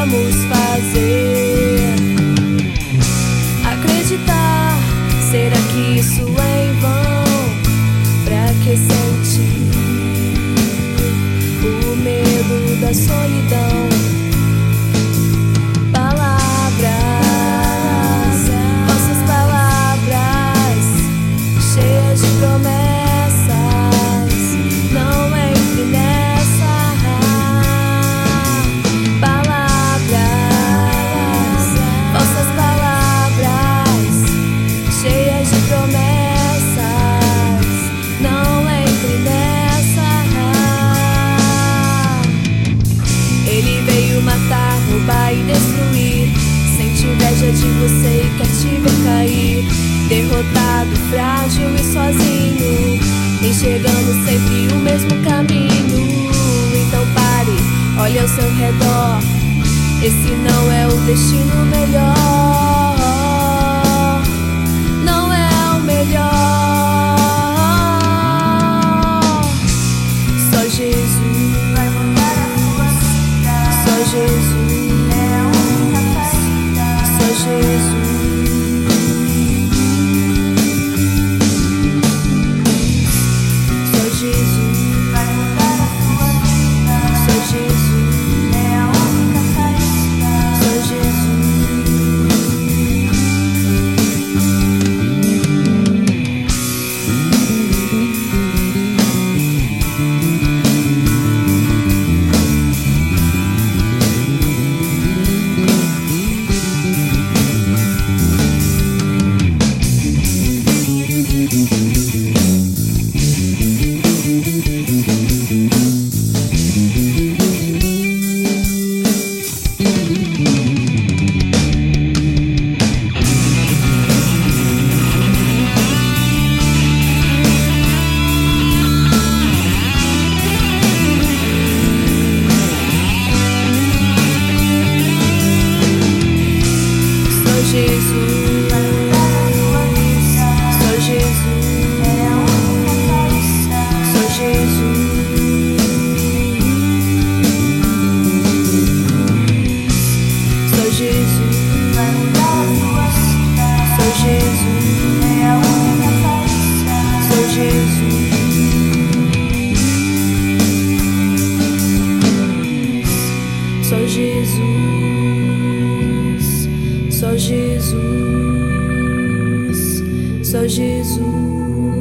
podemos fazer? Acreditar, será que isso é em vão? Pra que sentir o medo da solidão? Palavras, vossas palavras, cheias de promessas, não entre nessa. Palavras, vossas palavras, cheias de promessas, não entre nessa. Ele veio matar, roubar e destruir. Sente inveja de você e quer te ver cair. Derrotado, frágil e sozinho, enxergando sempre o mesmo caminho. Então pare, olhe ao seu redor. Esse não é o destino melhor. Não é o melhor. Só Jesus vai mudar a tua vida. Só Jesus é a única saída. Só Jesus. Só Jesus vai mudar a tua vida. Só Jesus é a única saída. Só Jesus. Jesus vai mudar a tua vida. Só Jesus é a única saída. Só Jesus. Só Jesus vai mudar a tua vida. Só Jesus é a única saída. Só Jesus. Só Jesus. Só Jesus, só Jesus.